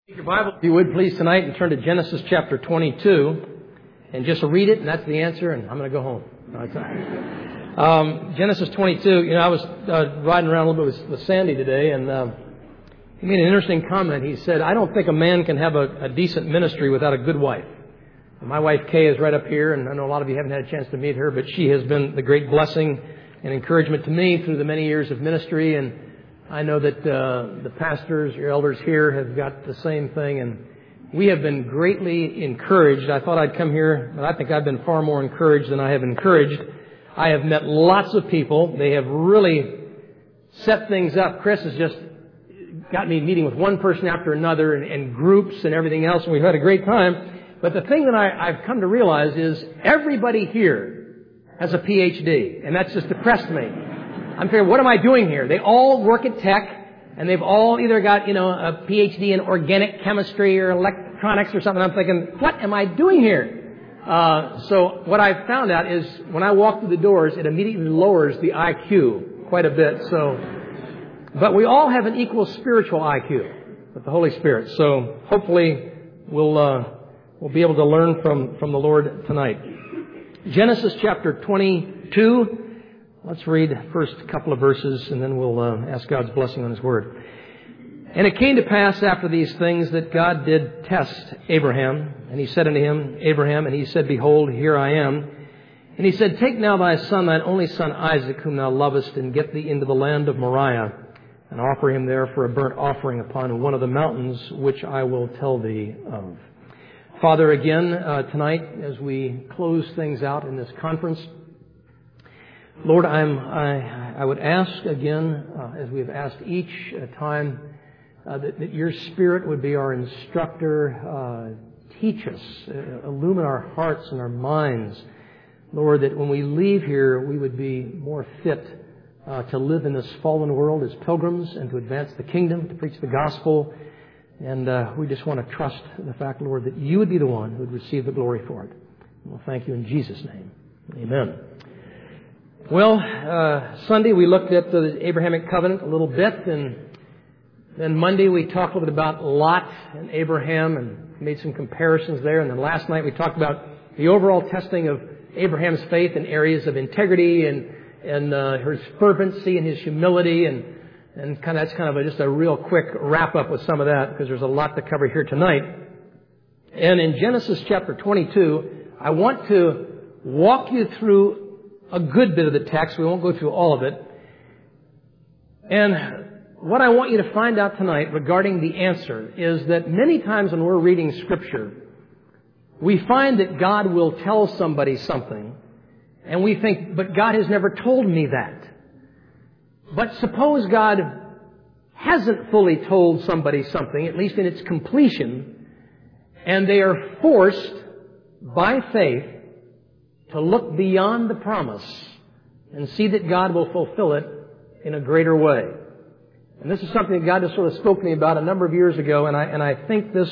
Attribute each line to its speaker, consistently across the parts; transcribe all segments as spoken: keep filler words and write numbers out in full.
Speaker 1: Take your Bible, if you would please, tonight, and turn to Genesis chapter twenty-two, and just read it, and that's the answer, and I'm going to go home. No, it's not. Um, Genesis twenty-two, you know, I was uh, riding around a little bit with, with Sandy today, and uh, he made an interesting comment. He said, I don't think a man can have a, a decent ministry without a good wife. And my wife, Kay, is right up here, and I know a lot of you haven't had a chance to meet her, but she has been the great blessing and encouragement to me through the many years of ministry, and I know that uh, the pastors, your elders here, have got the same thing, and we have been greatly encouraged. I thought I'd come here, but I think I've been far more encouraged than I have encouraged. I have met lots of people. They have really set things up. Chris has just got me meeting with one person after another, and, and groups and everything else, and we've had a great time. But the thing that I, I've come to realize is everybody here has a P H D, and that's just depressed me. I'm figuring, what am I doing here? They all work at Tech, and they've all either got, you know, a P H D in organic chemistry or electronics or something. I'm thinking, what am I doing here? Uh, so what I've found out is when I walk through the doors, it immediately lowers the I Q quite a bit. So, but we all have an equal spiritual I Q with the Holy Spirit. So hopefully we'll, uh, we'll be able to learn from, from the Lord tonight. Genesis chapter twenty-two. Let's read the first couple of verses, and then we'll uh, ask God's blessing on His Word. And it came to pass after these things that God did test Abraham. And He said unto him, Abraham, and he said, Behold, here I am. And He said, Take now thy son, thine only son Isaac, whom thou lovest, and get thee into the land of Moriah, and offer him there for a burnt offering upon one of the mountains, which I will tell thee of. Father, again, uh, tonight, as we close things out in this conference, Lord, I'm, I, I would ask again, uh, as we've asked each uh, time, uh, that, that Your Spirit would be our instructor. Uh, teach us, uh, illumine our hearts and our minds. Lord, that when we leave here, we would be more fit uh, to live in this fallen world as pilgrims and to advance the kingdom, to preach the gospel. And uh, we just want to trust the fact, Lord, that You would be the one who would receive the glory for it. And we'll thank You in Jesus' name. Amen. Well, uh, Sunday we looked at the Abrahamic covenant a little bit, and then Monday we talked a little bit about Lot and Abraham and made some comparisons there. And then last night we talked about the overall testing of Abraham's faith in areas of integrity and and uh, his fervency and his humility, and and kind of that's kind of a, just a real quick wrap up with some of that because there's a lot to cover here tonight. And in Genesis chapter twenty-two, I want to walk you through a good bit of the text. We won't go through all of it. And what I want you to find out tonight regarding the answer is that many times when we're reading Scripture, we find that God will tell somebody something, and we think, but God has never told me that. But suppose God hasn't fully told somebody something, at least in its completion, and they are forced by faith to look beyond the promise and see that God will fulfill it in a greater way. And this is something that God has sort of spoken to me about a number of years ago, and I and I think this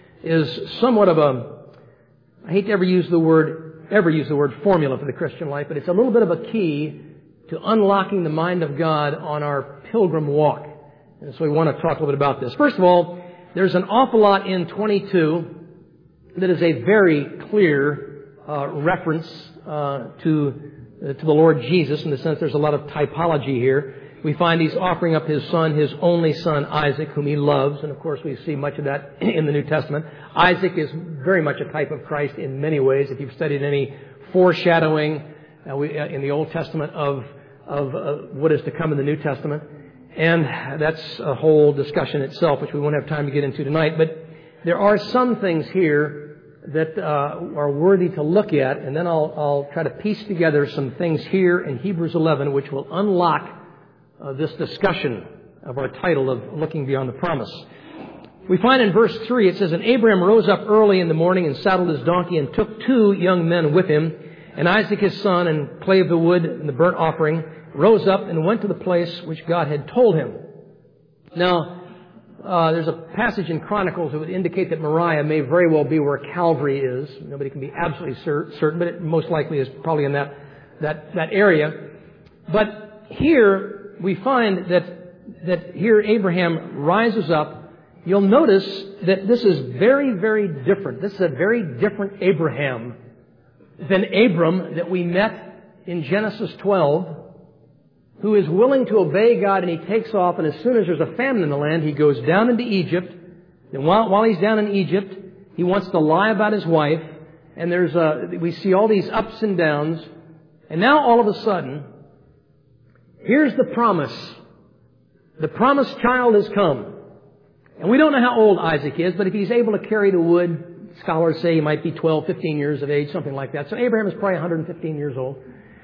Speaker 1: is somewhat of a, I hate to ever use the word, ever use the word formula for the Christian life, but it's a little bit of a key to unlocking the mind of God on our pilgrim walk. And so we want to talk a little bit about this. First of all, there's an awful lot in twenty-two that is a very clear Uh, reference uh, to uh, to the Lord Jesus, in the sense there's a lot of typology here. We find He's offering up His son, His only son, Isaac, whom He loves. And of course we see much of that in the New Testament. Isaac is very much a type of Christ in many ways. If you've studied any foreshadowing uh, we, uh, in the Old Testament of, of uh, what is to come in the New Testament. And that's a whole discussion itself, which we won't have time to get into tonight. But there are some things here that uh, are worthy to look at, and then I'll, I'll try to piece together some things here in Hebrews eleven which will unlock uh, this discussion of our title of Looking Beyond the Promise. We find in verse three, it says, And Abraham rose up early in the morning and saddled his donkey and took two young men with him, and Isaac his son, and clave the wood and the burnt offering, rose up and went to the place which God had told him. Now, Uh, there's a passage in Chronicles that would indicate that Moriah may very well be where Calvary is. Nobody can be absolutely cer- certain, but it most likely is probably in that, that, that area. But here we find that, that here Abraham rises up you'll notice that this is very, very different. This is a very different Abraham than Abram that we met in Genesis twelve, who is willing to obey God, and he takes off, and as soon as there's a famine in the land, he goes down into Egypt. And while, while he's down in Egypt, he wants to lie about his wife, and there's a, we see all these ups and downs, and now all of a sudden, here's the promise. The promised child has come. And we don't know how old Isaac is, but if he's able to carry the wood, scholars say he might be twelve, fifteen years of age, something like that. So Abraham is probably one hundred fifteen years old.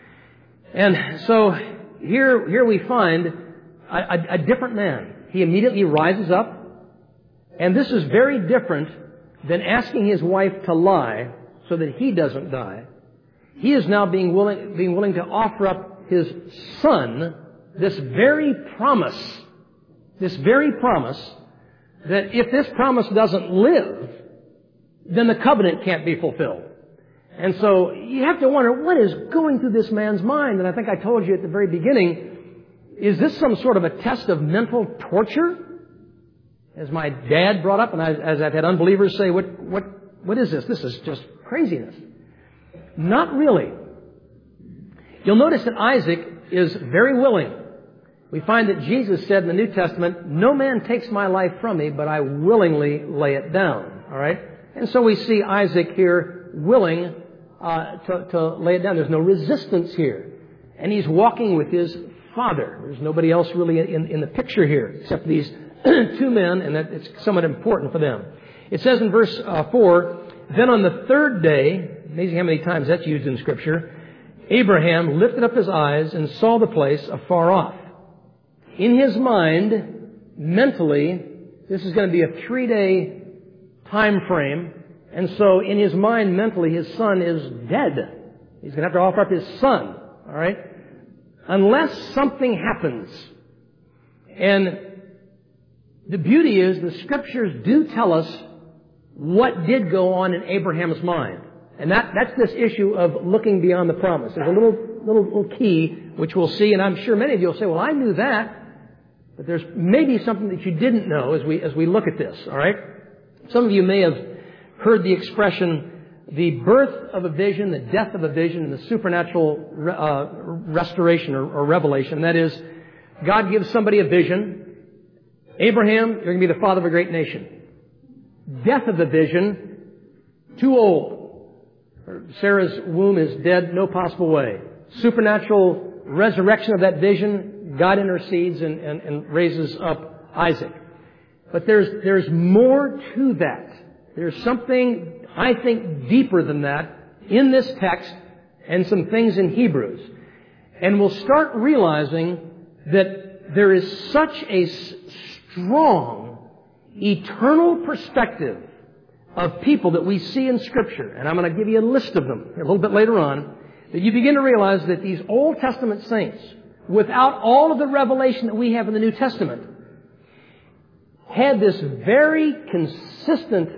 Speaker 1: And so here, here we find a, a, a different man. He immediately rises up. And this is very different than asking his wife to lie so that he doesn't die. He is now being willing, being willing to offer up his son, this very promise, this very promise that if this promise doesn't live, then the covenant can't be fulfilled. And so you have to wonder, what is going through this man's mind? And I think I told you at the very beginning, is this some sort of a test of mental torture? As my dad brought up, and I, as I've had unbelievers say, what, what, what is this? This is just craziness. Not really. You'll notice that Isaac is very willing. We find that Jesus said in the New Testament, no man takes my life from me, but I willingly lay it down. All right? And so we see Isaac here willing uh, to, to lay it down. There's no resistance here. And he's walking with his father. There's nobody else really in, in the picture here except these two men, and that it's somewhat important for them. It says in verse uh, four, then on the third day, amazing how many times that's used in Scripture, Abraham lifted up his eyes and saw the place afar off. In his mind, mentally, this is going to be a three-day time frame, and so in his mind, mentally, his son is dead. He's going to have to offer up his son, all right? Unless something happens. And the beauty is the Scriptures do tell us what did go on in Abraham's mind. And that, that's this issue of looking beyond the promise. There's a little, little, little key which we'll see, and I'm sure many of you will say, well, I knew that. But there's maybe something that you didn't know as we, as we look at this, all right? Some of you may have heard the expression, the birth of a vision, the death of a vision, and the supernatural uh, restoration or, or revelation. That is, God gives somebody a vision. Abraham, you're going to be the father of a great nation. Death of the vision, too old. Sarah's womb is dead, no possible way. Supernatural resurrection of that vision, God intercedes and, and, and raises up Isaac. But there's, there's more to that. There's something, I think, deeper than that in this text and some things in Hebrews. And we'll start realizing that there is such a strong, eternal perspective of people that we see in Scripture, and I'm going to give you a list of them a little bit later on, that you begin to realize that these Old Testament saints, without all of the revelation that we have in the New Testament, had this very consistent,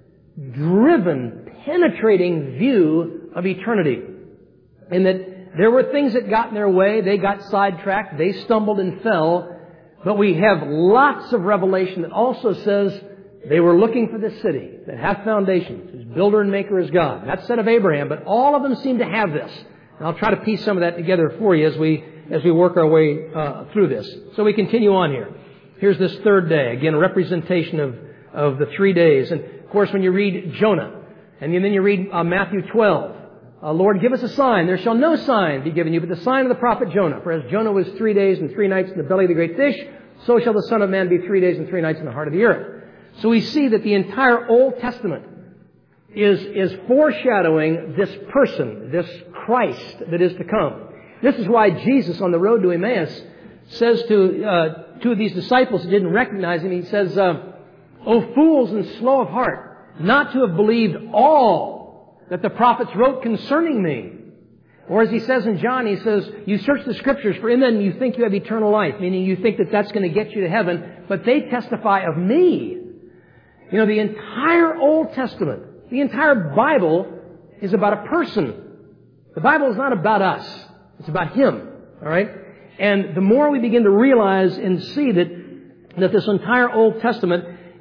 Speaker 1: driven, penetrating view of eternity. And that there were things that got in their way, they got sidetracked, they stumbled and fell. But we have lots of revelation that also says they were looking for this city that hath foundations, whose builder and maker is God. That's said of Abraham, but all of them seem to have this. And I'll try to piece some of that together for you as we as we work our way uh, through this. So we continue on here. Here's this third day. Again, a representation of, of the three days. And of course, when you read Jonah, and then you read uh, Matthew twelve, Uh, Lord, give us a sign. There shall no sign be given you but the sign of the prophet Jonah. For as Jonah was three days and three nights in the belly of the great fish, so shall the Son of Man be three days and three nights in the heart of the earth. So we see that the entire Old Testament is, is foreshadowing this person, this Christ that is to come. This is why Jesus on the road to Emmaus says to uh, two of these disciples who didn't recognize him, he says, uh, O fools and slow of heart, not to have believed all that the prophets wrote concerning me. Or as he says in John, he says, you search the Scriptures, for in them you think you have eternal life, meaning you think that that's going to get you to heaven, but they testify of me. You know, the entire Old Testament, the entire Bible is about a person. The Bible is not about us. It's about Him. All right? And the more we begin to realize and see that, that this entire Old Testament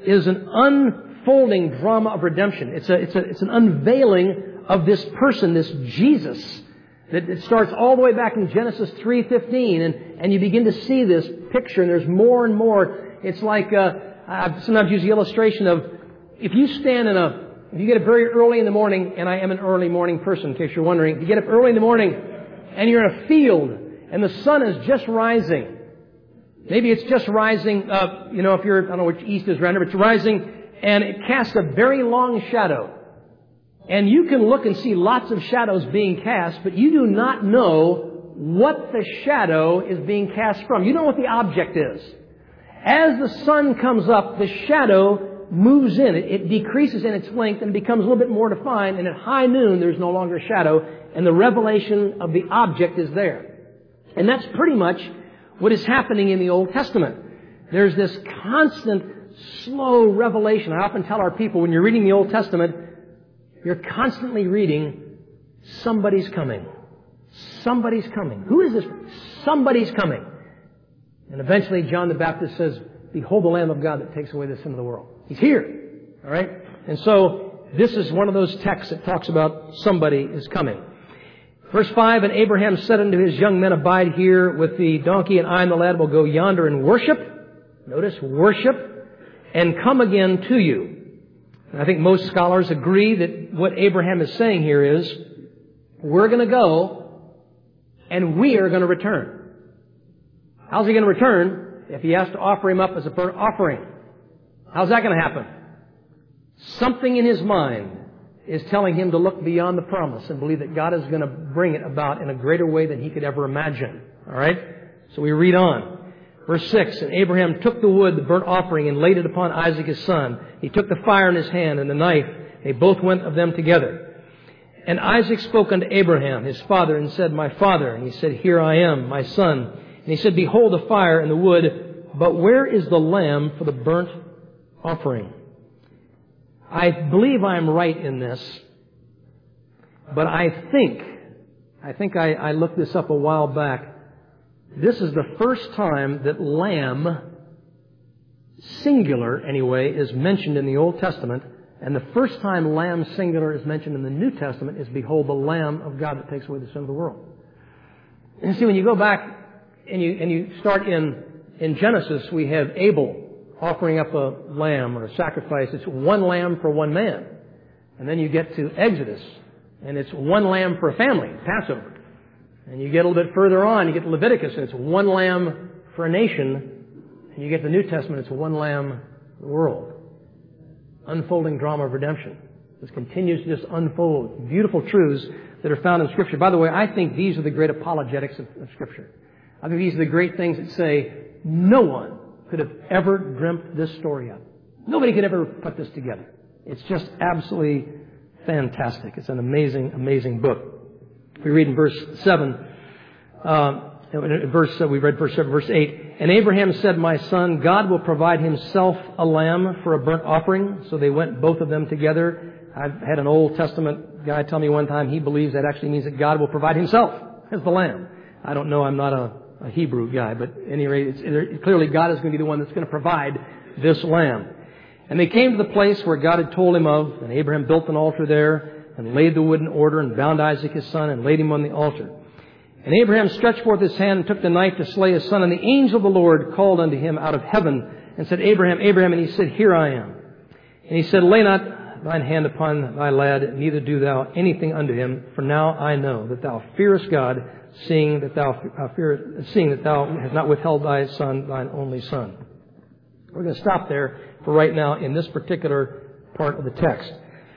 Speaker 1: is an unfolding drama of redemption. It's a, it's a, it's an unveiling of this person, this Jesus, that it starts all the way back in Genesis three fifteen, and, and you begin to see this picture, and there's more and more. It's like, uh, I sometimes use the illustration of, if you stand in a, if you get up very early in the morning, and I am an early morning person, in case you're wondering, if you get up early in the morning, and you're in a field, and the sun is just rising, maybe it's just rising, uh, you know, if you're, I don't know which east is around here, but it's rising, and it casts a very long shadow. And you can look and see lots of shadows being cast, but you do not know what the shadow is being cast from. You don't know what the object is. As the sun comes up, the shadow moves in. It, it decreases in its length and becomes a little bit more defined. And at high noon, there's no longer a shadow, and the revelation of the object is there. And that's pretty much what is happening in the Old Testament. There's this constant, slow revelation. I often tell our people, when you're reading the Old Testament, you're constantly reading, somebody's coming. Somebody's coming. Who is this? Somebody's coming. And eventually John the Baptist says, behold the Lamb of God that takes away the sin of the world. He's here. All right? And so this is one of those texts that talks about somebody is coming. Verse five, and Abraham said unto his young men, abide here with the donkey, and I and the lad will go yonder and worship. Notice, worship, and come again to you. And I think most scholars agree that what Abraham is saying here is, we're going to go, and we are going to return. How's he going to return if he has to offer him up as a burnt offering? How's that going to happen? Something in his mind is telling him to look beyond the promise and believe that God is going to bring it about in a greater way than he could ever imagine. All right? So we read on. Verse six, and Abraham took the wood, the burnt offering, and laid it upon Isaac his son. He took the fire in his hand and the knife. They both went of them together. And Isaac spoke unto Abraham, his father, and said, my father. And he said, here I am, my son. And he said, behold the fire and the wood, but where is the lamb for the burnt offering? I believe I'm right in this, but I think, I think I, I looked this up a while back. This is the first time that lamb, singular anyway, is mentioned in the Old Testament. And the first time lamb, singular, is mentioned in the New Testament is, behold, the Lamb of God that takes away the sin of the world. And see, when you go back and you, and you start in, in Genesis, we have Abel offering up a lamb or a sacrifice. It's one lamb for one man. And then you get to Exodus, and it's one lamb for a family, Passover. And you get a little bit further on, you get to Leviticus, and it's one lamb for a nation. And you get to the New Testament, it's one lamb for the world. Unfolding drama of redemption. This continues to just unfold. Beautiful truths that are found in Scripture. By the way, I think these are the great apologetics of, of Scripture. I think these are the great things that say, no one could have ever dreamt this story up. Nobody could ever put this together. It's just absolutely fantastic. It's an amazing, amazing book. We read in verse seven, uh, in verse, uh, we read verse seven, verse eight, and Abraham said, my son, God will provide himself a lamb for a burnt offering. So they went, both of them together. I've had an Old Testament guy tell me one time he believes that actually means that God will provide himself as the lamb. I don't know, I'm not a, a Hebrew guy, but at any rate, it's, it, clearly God is going to be the one that's going to provide this lamb. And they came to the place where God had told him of, and Abraham built an altar there, and laid the wood in order, and bound Isaac his son, and laid him on the altar. And Abraham stretched forth his hand, and took the knife to slay his son. And the angel of the Lord called unto him out of heaven, and said, Abraham, Abraham. And he said, here I am. And he said, lay not thine hand upon thy lad, neither do thou anything unto him. For now I know that thou fearest God, seeing that thou uh, fear, seeing that thou hast not withheld thy son, thine only son. We're going to stop there for right now in this particular part of the text.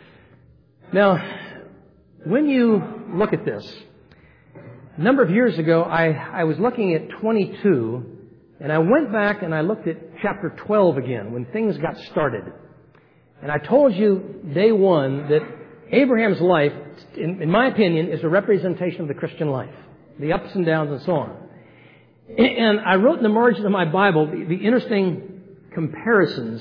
Speaker 1: Now, when you look at this, a number of years ago, I, I was looking at twenty-two, and I went back and I looked at chapter twelve again, when things got started. And I told you day one that Abraham's life, in, in my opinion, is a representation of the Christian life, the ups and downs and so on. And I wrote in the margin of my Bible the, the interesting comparisons.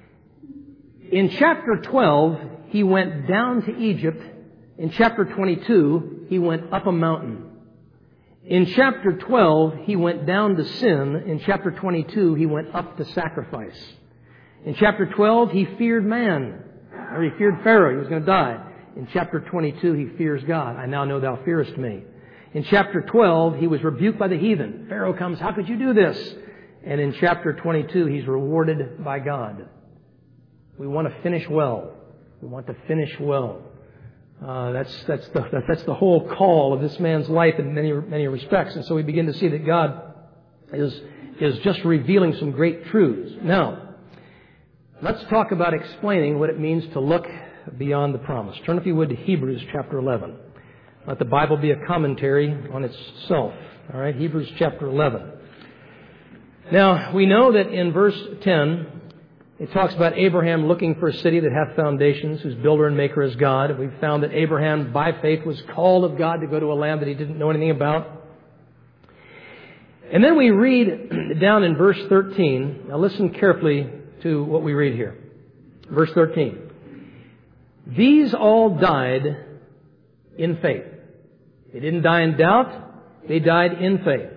Speaker 1: In chapter twelve, he went down to Egypt. In chapter twenty-two, he went up a mountain. In chapter twelve, he went down to sin. In chapter twenty-two, he went up to sacrifice. In chapter twelve, he feared man, or he feared Pharaoh. He was going to die. In chapter twenty-two, he fears God. I now know thou fearest me. In chapter twelve, he was rebuked by the heathen. Pharaoh comes, how could you do this? And in chapter twenty-two, he's rewarded by God. We want to finish well. We want to finish well. Uh, that's that's the that's the whole call of this man's life in many many respects. And so we begin to see that God is is just revealing some great truths. Now, let's talk about explaining what it means to look beyond the promise. Turn, if you would, to Hebrews chapter eleven. Let the Bible be a commentary on itself. All right, Hebrews chapter eleven. Now, we know that in verse ten, it talks about Abraham looking for a city that hath foundations, whose builder and maker is God. We've found that Abraham, by faith, was called of God to go to a land that he didn't know anything about. And then we read down in verse thirteen. Now listen carefully to what we read here. Verse thirteen. These all died in faith. They didn't die in doubt. They died in faith,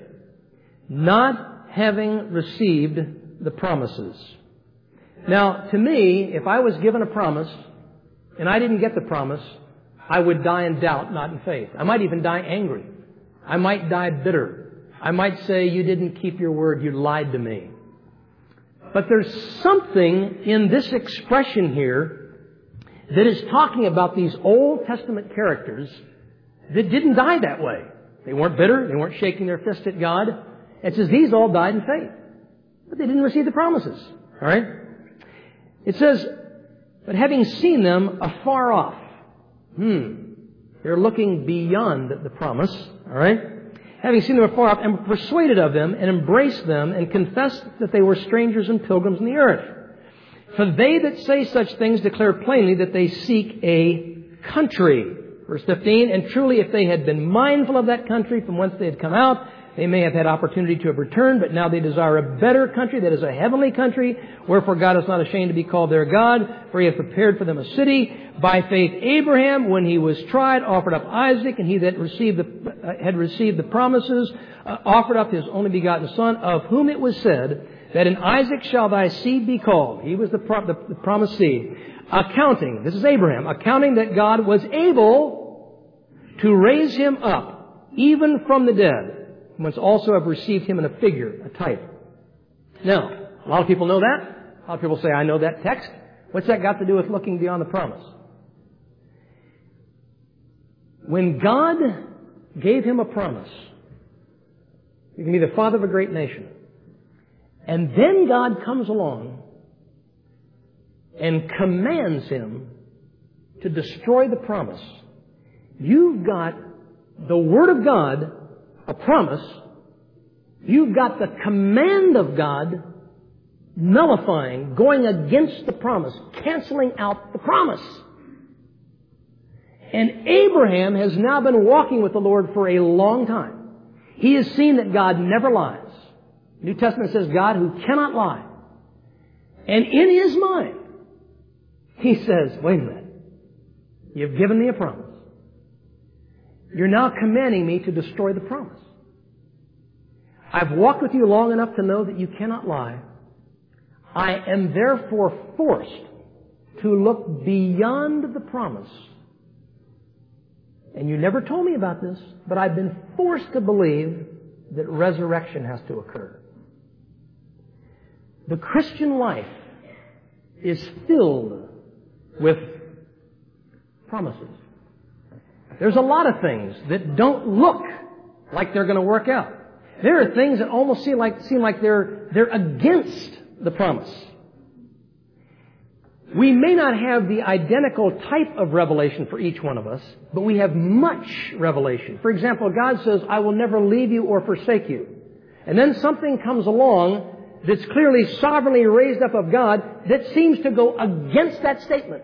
Speaker 1: not having received the promises. Now, to me, if I was given a promise and I didn't get the promise, I would die in doubt, not in faith. I might even die angry. I might die bitter. I might say, you didn't keep your word, you lied to me. But there's something in this expression here that is talking about these Old Testament characters that didn't die that way. They weren't bitter. They weren't shaking their fist at God. It says these all died in faith. But they didn't receive the promises. All right? It says, but having seen them afar off. Hmm. They're looking beyond the promise. All right? Having seen them afar off, and persuaded of them, and embraced them, and confessed that they were strangers and pilgrims in the earth. For they that say such things declare plainly that they seek a country. Verse fifteen, and truly if they had been mindful of that country from whence they had come out, they may have had opportunity to have returned, but now they desire a better country, that is a heavenly country. Wherefore God is not ashamed to be called their God, for he hath prepared for them a city. By faith Abraham, when he was tried, offered up Isaac, and he that received the, uh, had received the promises, uh, offered up his only begotten son, of whom it was said, that in Isaac shall thy seed be called. He was the, pro- the, the promised seed. Accounting, this is Abraham, accounting that God was able to raise him up, even from the dead, whence also have received him in a figure, a type. Now, a lot of people know that. A lot of people say, I know that text. What's that got to do with looking beyond the promise? When God gave him a promise, you can be the father of a great nation. And then God comes along and commands him to destroy the promise. You've got the Word of God, a promise. You've got the command of God nullifying, going against the promise, canceling out the promise. And Abraham has now been walking with the Lord for a long time. He has seen that God never lies. The New Testament says God who cannot lie. And in his mind, he says, wait a minute. You've given me a promise. You're now commanding me to destroy the promise. I've walked with you long enough to know that you cannot lie. I am therefore forced to look beyond the promise. And you never told me about this, but I've been forced to believe that resurrection has to occur. The Christian life is filled with promises. There's a lot of things that don't look like they're going to work out. There are things that almost seem like, seem like they're, they're against the promise. We may not have the identical type of revelation for each one of us, but we have much revelation. For example, God says, I will never leave you or forsake you. And then something comes along that's clearly sovereignly raised up of God that seems to go against that statement.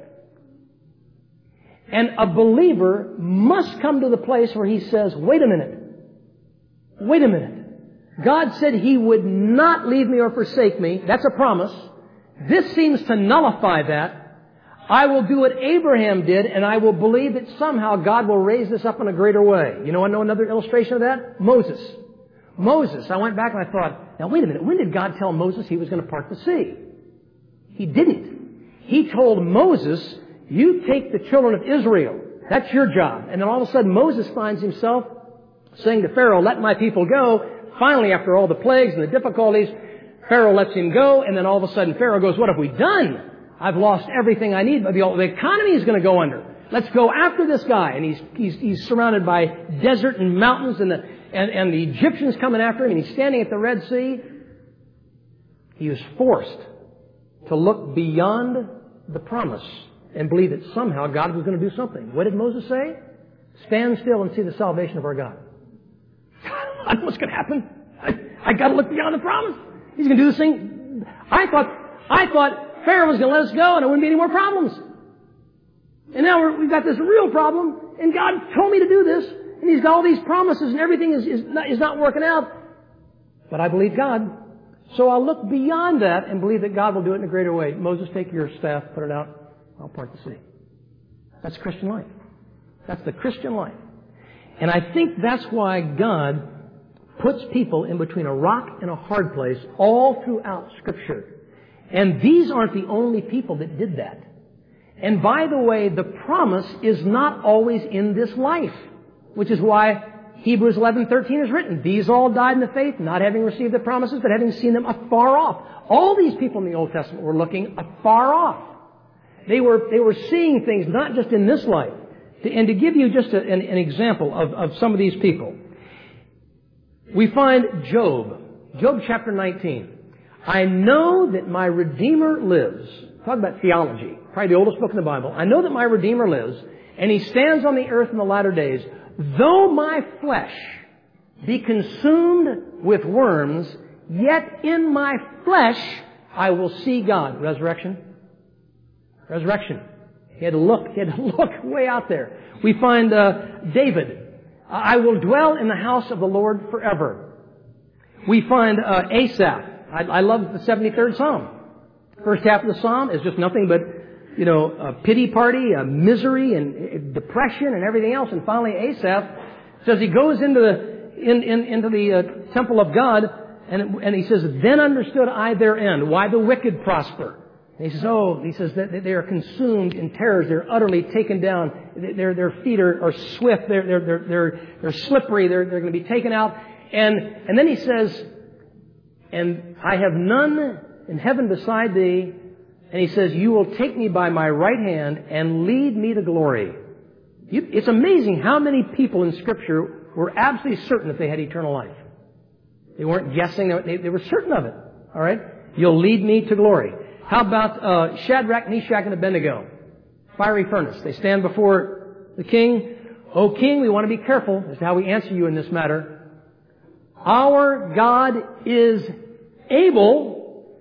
Speaker 1: And a believer must come to the place where he says, wait a minute. Wait a minute. God said He would not leave me or forsake me. That's a promise. This seems to nullify that. I will do what Abraham did, and I will believe that somehow God will raise this up in a greater way. You know, I know another illustration of that? Moses. Moses. I went back and I thought, now wait a minute. When did God tell Moses He was going to part the sea? He didn't. He told Moses, you take the children of Israel. That's your job. And then all of a sudden Moses finds himself saying to Pharaoh, let my people go. Finally, after all the plagues and the difficulties, Pharaoh lets him go. And then all of a sudden Pharaoh goes, what have we done? I've lost everything I need. The, the economy is going to go under. Let's go after this guy. And he's, he's, he's surrounded by desert and mountains and the, and, and the Egyptians coming after him. And he's standing at the Red Sea. He was forced to look beyond the promise and believe that somehow God was going to do something. What did Moses say? Stand still and see the salvation of our God. I don't know what's going to happen. I, I got to look beyond the promise. He's going to do this thing. I thought, I thought Pharaoh was going to let us go and there wouldn't be any more problems. And now we're, we've got this real problem, and God told me to do this, and He's got all these promises, and everything is, is, not, is not working out. But I believe God. So I'll look beyond that and believe that God will do it in a greater way. Moses, take your staff, put it out. I'll part the sea. That's Christian life. That's the Christian life. And I think that's why God puts people in between a rock and a hard place all throughout Scripture. And these aren't the only people that did that. And by the way, the promise is not always in this life, which is why Hebrews eleven thirteen is written. These all died in the faith, not having received the promises, but having seen them afar off. All these people in the Old Testament were looking afar off. They were, they were seeing things not just in this life. And to give you just a, an, an example of, of some of these people, we find Job. Job chapter nineteen. I know that my Redeemer lives. Talk about theology. Probably the oldest book in the Bible. I know that my Redeemer lives, and He stands on the earth in the latter days. Though my flesh be consumed with worms, yet in my flesh I will see God. Resurrection. Resurrection. He had to look. He had to look way out there. We find uh, David. I will dwell in the house of the Lord forever. We find uh, Asaph. I, I love the seventy-third Psalm. First half of the Psalm is just nothing but, you know, a pity party, a misery, and depression, and everything else. And finally, Asaph says he goes into the in, in, into the uh, temple of God, and and he says, "Then understood I their end, why the wicked prosper." And he says, "Oh," he says that they are consumed in terrors. They're utterly taken down. Their their feet are, are swift. They're they're they're they're they're slippery. They're they're going to be taken out. And and then he says, "And I have none in heaven beside thee." And he says, "You will take me by my right hand and lead me to glory." You, it's amazing how many people in Scripture were absolutely certain that they had eternal life. They weren't guessing. They, they were certain of it. All right? You'll lead me to glory. How about uh, Shadrach, Meshach, and Abednego? Fiery furnace. They stand before the king. "O king, we want to be careful as to how we answer you in this matter. Our God is able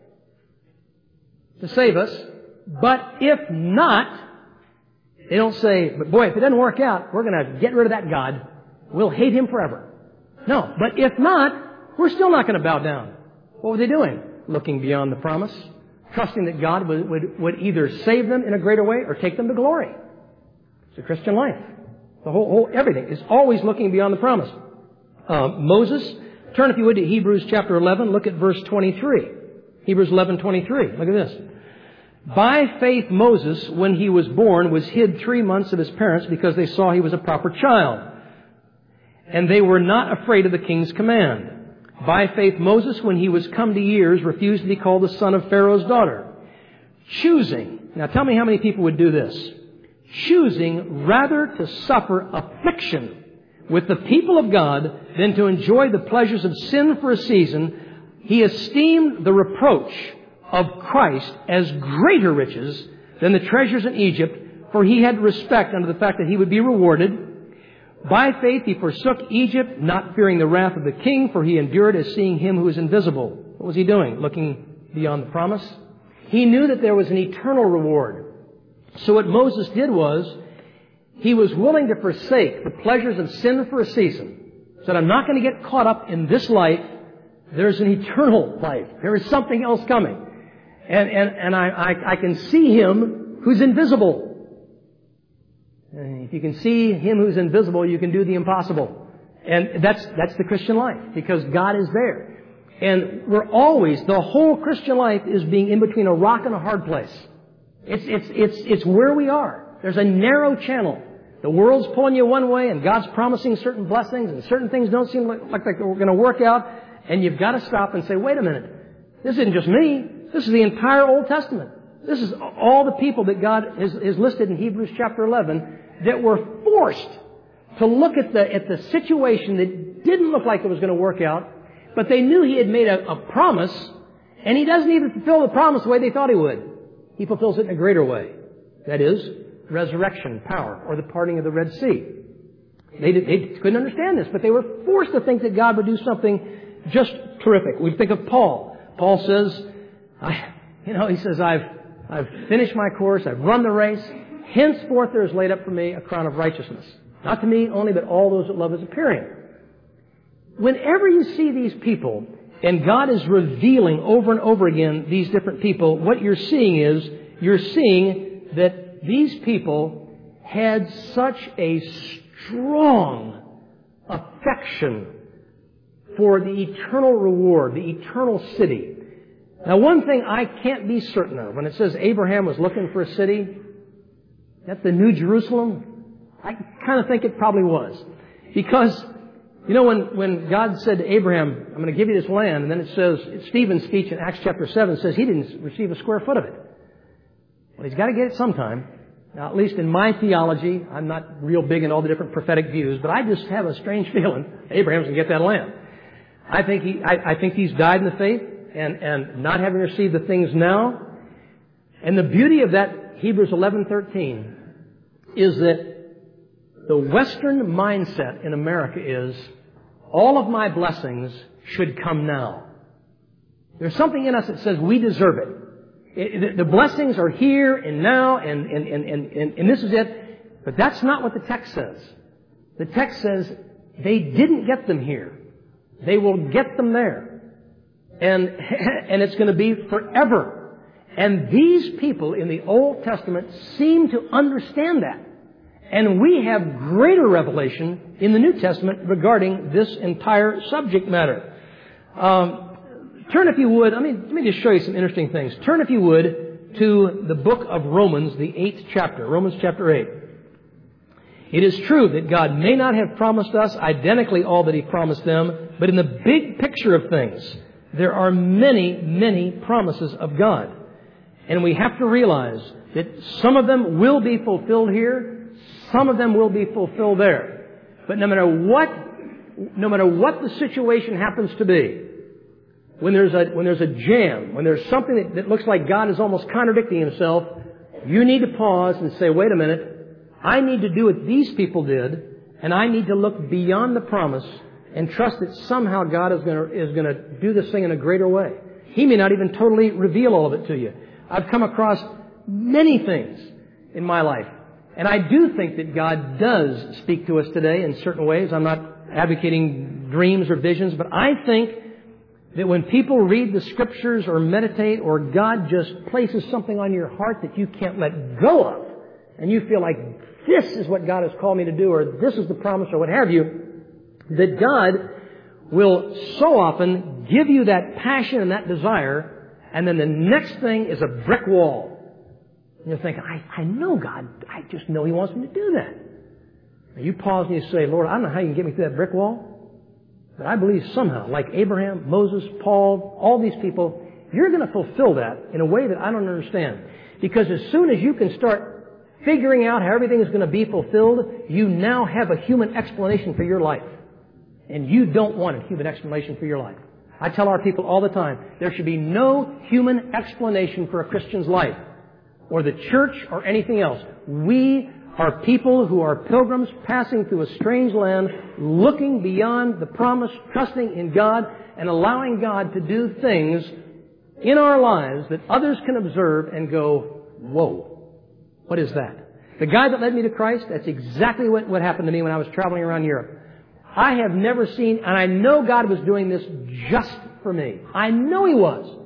Speaker 1: to save us, but if not," they don't say, "But boy, if it doesn't work out, we're going to get rid of that God. We'll hate Him forever." No, but if not, we're still not going to bow down. What were they doing? Looking beyond the promise, trusting that God would, would, would either save them in a greater way or take them to glory. It's a Christian life. The whole, whole everything is always looking beyond the promise. Uh, Moses, turn if you would to Hebrews chapter eleven. Look at verse twenty-three. Hebrews eleven twenty-three. Look at this. "By faith Moses, when he was born, was hid three months of his parents because they saw he was a proper child. And they were not afraid of the king's command. By faith Moses, when he was come to years, refused to be called the son of Pharaoh's daughter, choosing," now tell me how many people would do this, "choosing rather to suffer affliction with the people of God than to enjoy the pleasures of sin for a season, he esteemed the reproach of Christ as greater riches than the treasures in Egypt, for he had respect unto the fact that he would be rewarded. By faith he forsook Egypt, not fearing the wrath of the king, for he endured as seeing him who is invisible." What was he doing? Looking beyond the promise. He knew that there was an eternal reward. So what Moses did was, he was willing to forsake the pleasures of sin for a season. He said, "I'm not going to get caught up in this life. There's an eternal life. There is something else coming. And, and, and I, I, I can see Him who's invisible." And if you can see Him who's invisible, you can do the impossible. And that's, that's the Christian life, because God is there. And we're always, the whole Christian life is being in between a rock and a hard place. It's, it's, it's, it's where we are. There's a narrow channel. The world's pulling you one way and God's promising certain blessings and certain things don't seem like, like they're going to work out. And you've got to stop and say, wait a minute. This isn't just me. This is the entire Old Testament. This is all the people that God has, has listed in Hebrews chapter eleven that were forced to look at the, at the situation that didn't look like it was going to work out. But they knew He had made a, a promise, and He doesn't even fulfill the promise the way they thought He would. He fulfills it in a greater way. That is, resurrection power, or the parting of the Red Sea. They, did, they couldn't understand this, but they were forced to think that God would do something just terrific. We think of Paul. Paul says, I, you know, he says, I've, I've finished my course, I've run the race. Henceforth there is laid up for me a crown of righteousness. Not to me only, but all those that love His appearing. Whenever you see these people, and God is revealing over and over again these different people, what you're seeing is, you're seeing that these people had such a strong affection for the eternal reward, the eternal city. Now, one thing I can't be certain of, when it says Abraham was looking for a city, that's the New Jerusalem, I kind of think it probably was. Because, you know, when, when God said to Abraham, I'm going to give you this land, and then it says, Stephen's speech in Acts chapter seven says he didn't receive a square foot of it. Well, he's got to get it sometime. Now, at least in my theology, I'm not real big in all the different prophetic views, but I just have a strange feeling Abraham's going to get that land. I think he, I, I think he's died in the faith and, and not having received the things now. And the beauty of that Hebrews eleven thirteen is that the Western mindset in America is all of my blessings should come now. There's something in us that says we deserve it. it, it the blessings are here and now and, and, and, and, and, and this is it. But that's not what the text says. The text says they didn't get them here. They will get them there. And, and it's going to be forever. And these people in the Old Testament seem to understand that. And we have greater revelation in the New Testament regarding this entire subject matter. Um, turn, if you would, let me, let me just show you some interesting things. Turn, if you would, to the book of Romans, the eighth chapter, Romans chapter eight. It is true that God may not have promised us identically all that He promised them, but in the big picture of things, there are many, many promises of God. And we have to realize that some of them will be fulfilled here, some of them will be fulfilled there. But no matter what, no matter what the situation happens to be, when there's a, when there's a jam, when there's something that, that looks like God is almost contradicting Himself, you need to pause and say, wait a minute, I need to do what these people did, and I need to look beyond the promise and trust that somehow God is going to, is going to do this thing in a greater way. He may not even totally reveal all of it to you. I've come across many things in my life. And I do think that God does speak to us today in certain ways. I'm not advocating dreams or visions, but I think that when people read the Scriptures or meditate, or God just places something on your heart that you can't let go of, and you feel like this is what God has called me to do, or this is the promise, or what have you, that God will so often give you that passion and that desire, and then the next thing is a brick wall. And you think, I, I know God. I just know He wants me to do that. And you pause and you say, Lord, I don't know how you can get me through that brick wall, but I believe somehow, like Abraham, Moses, Paul, all these people, you're going to fulfill that in a way that I don't understand. Because as soon as you can start figuring out how everything is going to be fulfilled, you now have a human explanation for your life. And you don't want a human explanation for your life. I tell our people all the time, there should be no human explanation for a Christian's life, or the church, or anything else. We are people who are pilgrims passing through a strange land, looking beyond the promise, trusting in God, and allowing God to do things in our lives that others can observe and go, whoa, what is that? The guy that led me to Christ, that's exactly what, what happened to me when I was traveling around Europe. I have never seen, and I know God was doing this just for me. I know He was.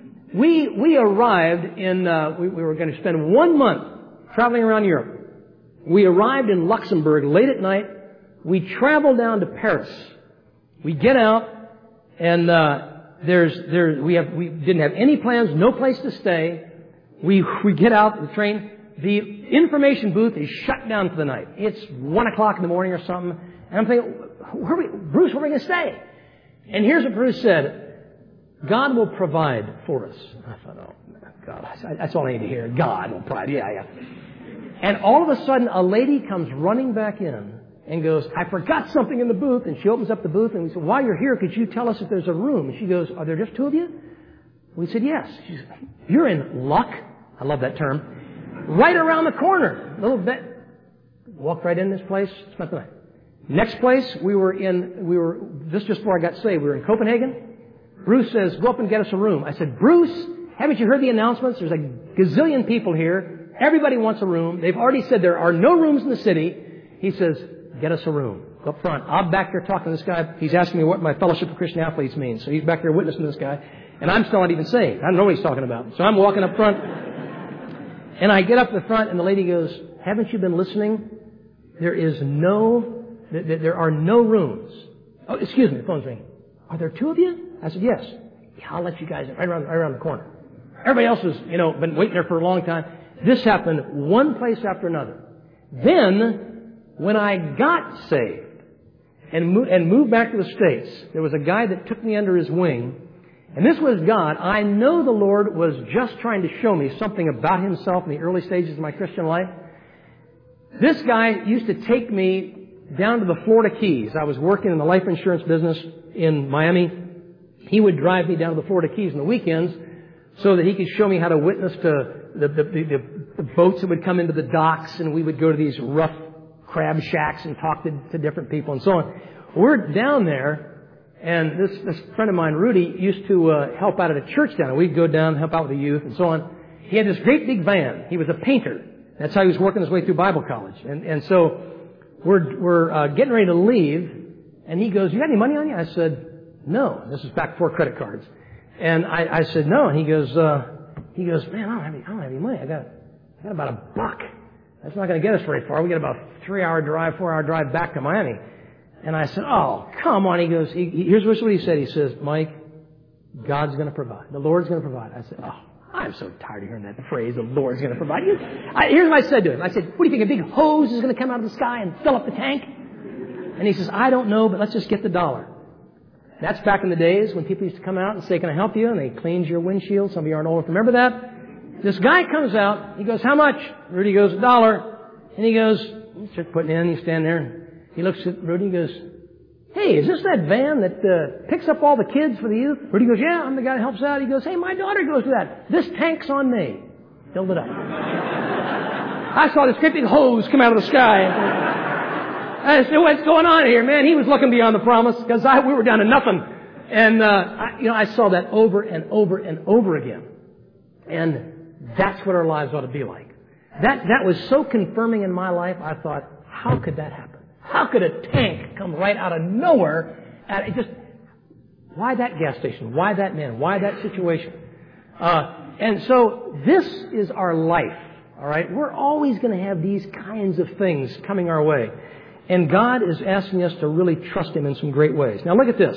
Speaker 1: We we arrived in, uh, we, we were going to spend one month traveling around Europe. We arrived in Luxembourg late at night. We traveled down to Paris. We get out, and uh, there's, there, we have, we didn't have any plans, no place to stay. We, we get out the train. The information booth is shut down for the night. It's one o'clock in the morning or something. And I'm thinking, where are we, Bruce, where are we going to stay? And here's what Bruce said. God will provide for us. I thought, oh, God, that's all I need to hear. God will provide. Yeah, yeah. And all of a sudden, a lady comes running back in and goes, I forgot something in the booth. And she opens up the booth and we said, while you're here, could you tell us if there's a room? And she goes, are there just two of you? We said, yes. She said, you're in luck. I love that term. Right around the corner. A little bit. Walked right in this place. Spent the night. Next place, we were in, we were, this just before I got saved, we were in Copenhagen. Bruce says, go up and get us a room. I said, Bruce, haven't you heard the announcements? There's a gazillion people here. Everybody wants a room. They've already said there are no rooms in the city. He says, get us a room. Go up front. I'm back there talking to this guy. He's asking me what my Fellowship of Christian Athletes means. So he's back there witnessing to this guy. And I'm still not even saved. I don't know what he's talking about. So I'm walking up front. And I get up to the front and the lady goes, haven't you been listening? There is no, there are no rooms. Oh, excuse me, the phone's ringing. Are there two of you? I said, yes. Yeah, I'll let you guys in right around, right around the corner. Everybody else has, you know, been waiting there for a long time. This happened one place after another. Then, when I got saved and, mo- and moved back to the States, there was a guy that took me under his wing. And this was God. I know the Lord was just trying to show me something about Himself in the early stages of my Christian life. This guy used to take me down to the Florida Keys. I was working in the life insurance business in Miami. He would drive me down to the Florida Keys on the weekends so that he could show me how to witness to the, the, the, the boats that would come into the docks, and we would go to these rough crab shacks and talk to, to different people and so on. We're down there, and this, this friend of mine, Rudy, used to uh, help out at a church down there. We'd go down and help out with the youth and so on. He had this great big van. He was a painter. That's how he was working his way through Bible college. And, and so we're, we're uh, getting ready to leave, and he goes, you got any money on you? I said, no. This is back before credit cards. And I, I said, no. And he goes, uh, he goes, man, I don't have any, I don't have any money. I got, I got about a buck. That's not going to get us very far. We got about a three-hour drive, four-hour drive back to Miami. And I said, oh, come on. He goes, he, he, here's what he said. He says, Mike, God's going to provide. The Lord's going to provide. I said, oh, I'm so tired of hearing that phrase, the Lord's going to provide. You, I, here's what I said to him. I said, what do you think, a big hose is going to come out of the sky and fill up the tank? And he says, I don't know, but let's just get the dollar. That's back in the days when people used to come out and say, can I help you? And they cleaned your windshield. Some of you aren't old enough to remember that. This guy comes out. He goes, how much? Rudy goes, a dollar. And he goes, start putting in. You stand there. And he looks at Rudy and goes, hey, is this that van that uh, picks up all the kids for the youth? Rudy goes, yeah, I'm the guy that helps out. He goes, hey, my daughter goes to that. This tank's on me. Filled it up. I saw this great big hose come out of the sky. I said, what's going on here, man? He was looking beyond the promise because I, we were down to nothing. And, uh, I, you know, I saw that over and over and over again. And that's what our lives ought to be like. That, that was so confirming in my life, I thought, how could that happen? How could a tank come right out of nowhere? At, it just, why that gas station? Why that man? Why that situation? Uh, and so this is our life. All right. We're always going to have these kinds of things coming our way. And God is asking us to really trust Him in some great ways. Now look at this.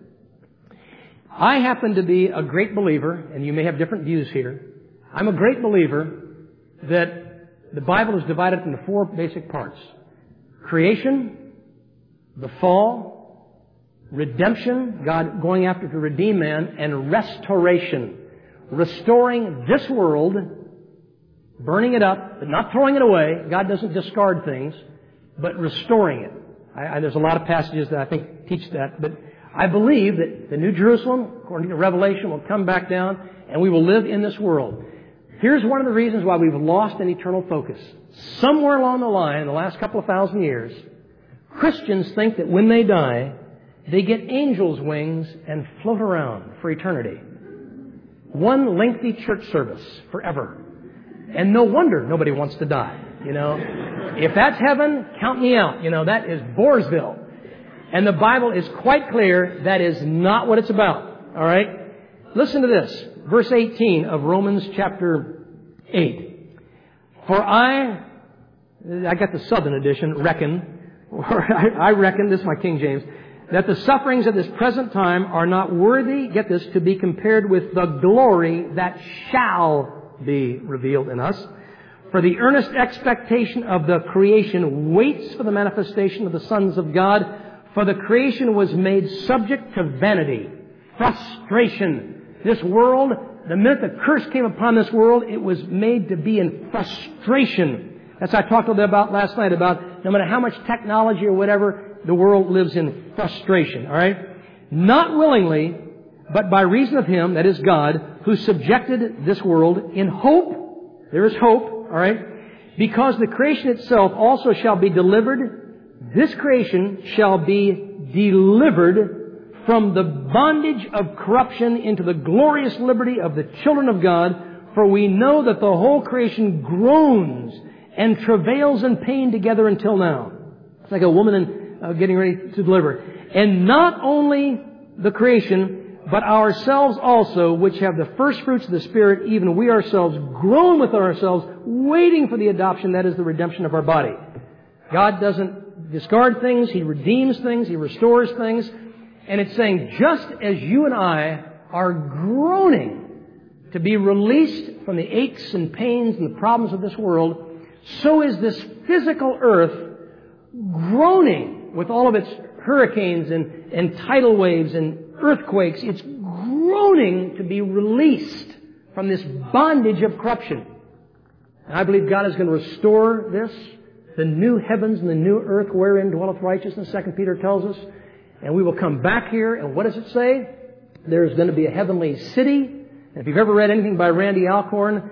Speaker 1: I happen to be a great believer, and you may have different views here. I'm a great believer that the Bible is divided into four basic parts. Creation, the fall, redemption, God going after to redeem man, and restoration. Restoring this world, burning it up, but not throwing it away. God doesn't discard things, but restoring it. I, I, there's a lot of passages that I think teach that, but I believe that the New Jerusalem, according to Revelation, will come back down and we will live in this world. Here's one of the reasons why we've lost an eternal focus. Somewhere along the line, in the last couple of thousand years, Christians think that when they die, they get angels' wings and float around for eternity. One lengthy church service forever. And no wonder nobody wants to die, you know. If that's heaven, count me out. You know, that is Boresville. And the Bible is quite clear that is not what it's about. All right? Listen to this. Verse eighteen of Romans chapter eight. For I, I got the Southern edition, reckon, or I, I reckon, this is my King James, that the sufferings of this present time are not worthy, get this, to be compared with the glory that shall be revealed in us. For the earnest expectation of the creation waits for the manifestation of the sons of God. For the creation was made subject to vanity, frustration. This world, the minute the curse came upon this world, it was made to be in frustration. That's what I talked a little bit about last night, about no matter how much technology or whatever, the world lives in frustration, all right? Not willingly, but by reason of Him, that is God, who subjected this world in hope. There is hope, all right? Because the creation itself also shall be delivered. This creation shall be delivered from the bondage of corruption into the glorious liberty of the children of God. For we know that the whole creation groans and travails in pain together until now. It's like a woman in, uh, getting ready to deliver. And not only the creation, but ourselves also, which have the first fruits of the Spirit, even we ourselves groan within ourselves, waiting for the adoption, that is the redemption of our body. God doesn't discard things. He redeems things. He restores things. And it's saying, just as you and I are groaning to be released from the aches and pains and the problems of this world, so is this physical earth groaning with all of its hurricanes and, and tidal waves and earthquakes. It's groaning to be released from this bondage of corruption. And I believe God is going to restore this, the new heavens and the new earth wherein dwelleth righteousness, Second Peter tells us. And we will come back here, and what does it say? There's going to be a heavenly city. And if you've ever read anything by Randy Alcorn,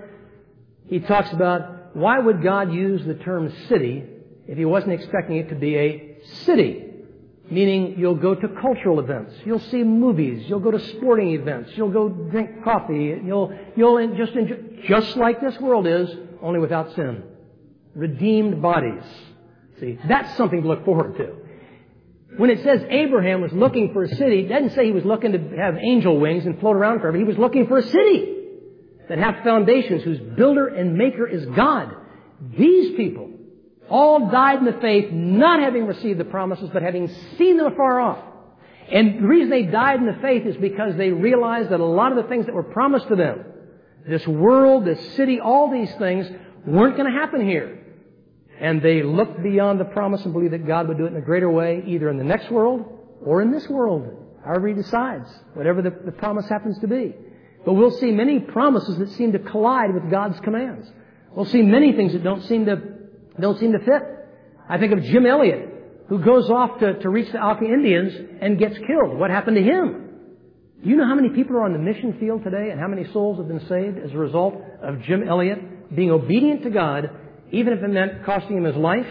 Speaker 1: he talks about why would God use the term city if He wasn't expecting it to be a city? Meaning you'll go to cultural events, you'll see movies, you'll go to sporting events, you'll go drink coffee, you'll you'll just enjoy, just like this world is, only without sin. Redeemed bodies. See, that's something to look forward to. When it says Abraham was looking for a city, it doesn't say he was looking to have angel wings and float around forever. He was looking for a city that hath foundations, whose builder and maker is God. These people all died in the faith, not having received the promises, but having seen them afar off. And the reason they died in the faith is because they realized that a lot of the things that were promised to them, this world, this city, all these things, weren't going to happen here. And they looked beyond the promise and believed that God would do it in a greater way, either in the next world or in this world, however He decides, whatever the, the promise happens to be. But we'll see many promises that seem to collide with God's commands. We'll see many things that don't seem to don't seem to fit. I think of Jim Elliot, who goes off to, to reach the Alki Indians and gets killed. What happened to him? Do you know how many people are on the mission field today and how many souls have been saved as a result of Jim Elliot being obedient to God, even if it meant costing him his life?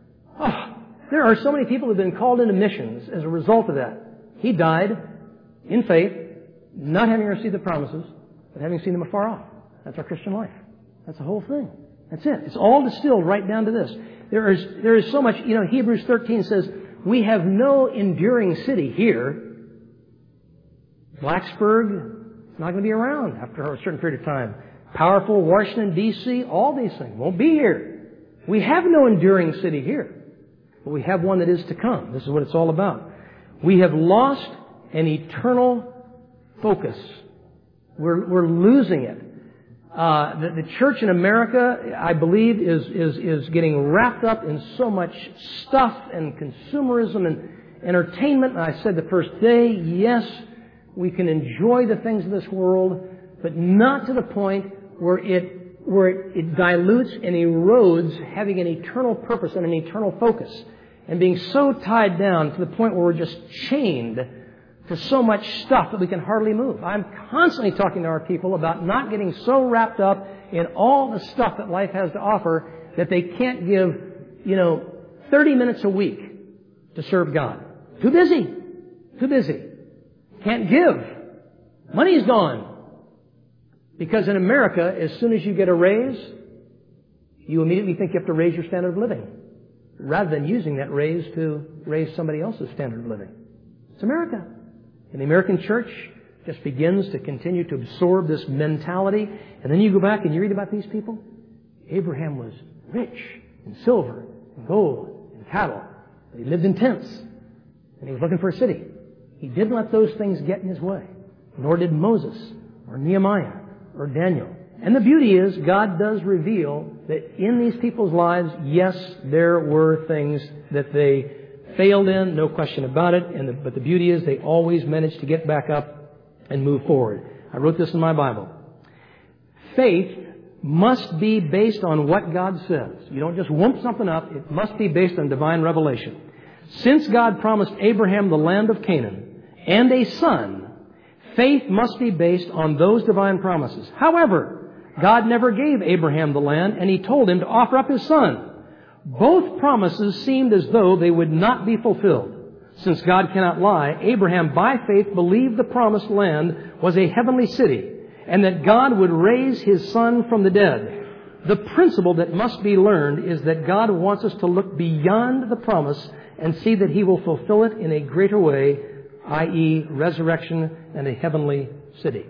Speaker 1: Oh, there are so many people who have been called into missions as a result of that. He died in faith, not having received the promises, but having seen them afar off. That's our Christian life. That's the whole thing. That's it. It's all distilled right down to this. There is, there is so much, you know, Hebrews thirteen says, we have no enduring city here. Blacksburg is not going to be around after a certain period of time. Powerful Washington, D C, all these things won't be here. We have no enduring city here, but we have one that is to come. This is what it's all about. We have lost an eternal focus. We're, we're losing it. Uh, the, the church in America, I believe, is, is, is getting wrapped up in so much stuff and consumerism and entertainment. And I said the first day, yes, we can enjoy the things of this world, but not to the point where it, where it, it dilutes and erodes having an eternal purpose and an eternal focus. And being so tied down to the point where we're just chained to so much stuff that we can hardly move. I'm constantly talking to our people about not getting so wrapped up in all the stuff that life has to offer that they can't give, you know, thirty minutes a week to serve God. Too busy. Too busy. Can't give. Money's gone. Because in America, as soon as you get a raise, you immediately think you have to raise your standard of living, rather than using that raise to raise somebody else's standard of living. It's America. And the American church just begins to continue to absorb this mentality. And then you go back and you read about these people. Abraham was rich in silver and gold and cattle. He lived in tents. and he was looking for a city. He didn't let those things get in his way, nor did Moses or Nehemiah or Daniel. And the beauty is, God does reveal that in these people's lives, yes, there were things that they failed in, no question about it. And the, but the beauty is, they always managed to get back up and move forward. I wrote this in my Bible. Faith must be based on what God says. You don't just whoop something up. It must be based on divine revelation. Since God promised Abraham the land of Canaan and a son, faith must be based on those divine promises. However, God never gave Abraham the land, and He told him to offer up his son. Both promises seemed as though they would not be fulfilled. Since God cannot lie, Abraham by faith believed the promised land was a heavenly city, and that God would raise his son from the dead. The principle that must be learned is that God wants us to look beyond the promise and see that He will fulfill it in a greater way, that is resurrection and a heavenly city.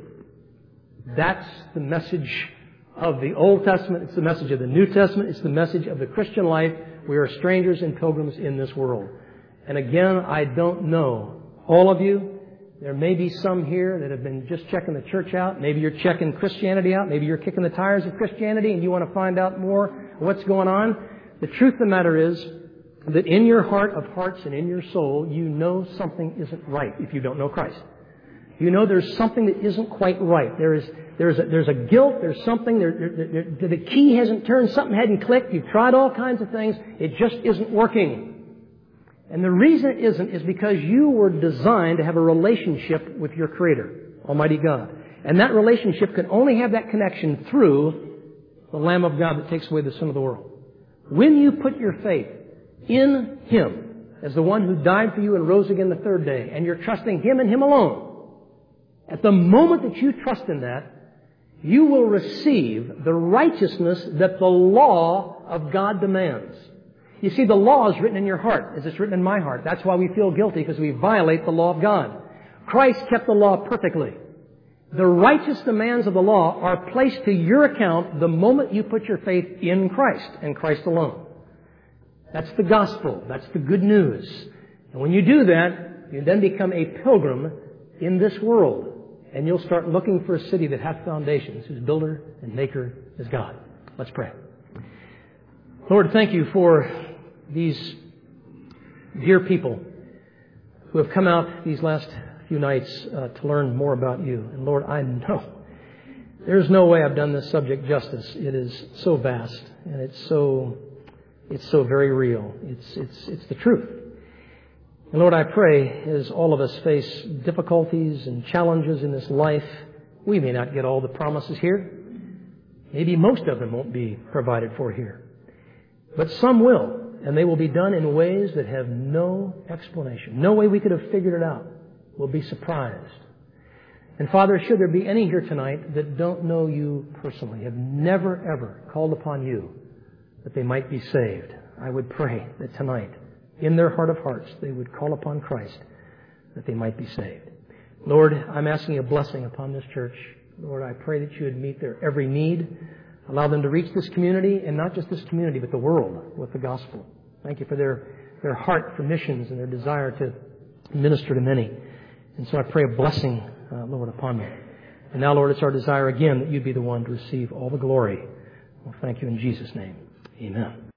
Speaker 1: That's the message of the Old Testament. It's the message of the New Testament. It's the message of the Christian life. We are strangers and pilgrims in this world. And again, I don't know all of you. There may be some here that have been just checking the church out. Maybe you're checking Christianity out. Maybe you're kicking the tires of Christianity and you want to find out more what's going on. The truth of the matter is that in your heart of hearts and in your soul, you know something isn't right if you don't know Christ. You know there's something that isn't quite right. There is, there's a, there's a guilt. There's something. There, there, there, the key hasn't turned. Something hadn't clicked. You've tried all kinds of things. It just isn't working. And the reason it isn't is because you were designed to have a relationship with your Creator, Almighty God. And that relationship can only have that connection through the Lamb of God that takes away the sin of the world. When you put your faith in Him as the one who died for you and rose again the third day, and you're trusting Him and Him alone, at the moment that you trust in that, you will receive the righteousness that the law of God demands. You see, the law is written in your heart, as it's written in my heart. That's why we feel guilty, because we violate the law of God. Christ kept the law perfectly. The righteous demands of the law are placed to your account the moment you put your faith in Christ and Christ alone. That's the gospel. That's the good news. And when you do that, you then become a pilgrim in this world. And you'll start looking for a city that hath foundations, whose builder and maker is God. Let's pray. Lord, thank You for these dear people who have come out these last few nights uh, to learn more about You. And Lord, I know there's no way I've done this subject justice. It is so vast, and it's so it's so very real. It's it's it's the truth. And Lord, I pray as all of us face difficulties and challenges in this life, we may not get all the promises here. Maybe most of them won't be provided for here. But some will, and they will be done in ways that have no explanation. No way we could have figured it out. We'll be surprised. And Father, should there be any here tonight that don't know You personally, have never ever called upon You that they might be saved, I would pray that tonight, in their heart of hearts, they would call upon Christ that they might be saved. Lord, I'm asking a blessing upon this church. Lord, I pray that You would meet their every need. Allow them to reach this community, and not just this community, but the world with the gospel. Thank You for their, their heart for missions and their desire to minister to many. And so I pray a blessing, uh, Lord, upon them. And now, Lord, it's our desire again that You'd be the one to receive all the glory. Well, thank You in Jesus' name. Amen.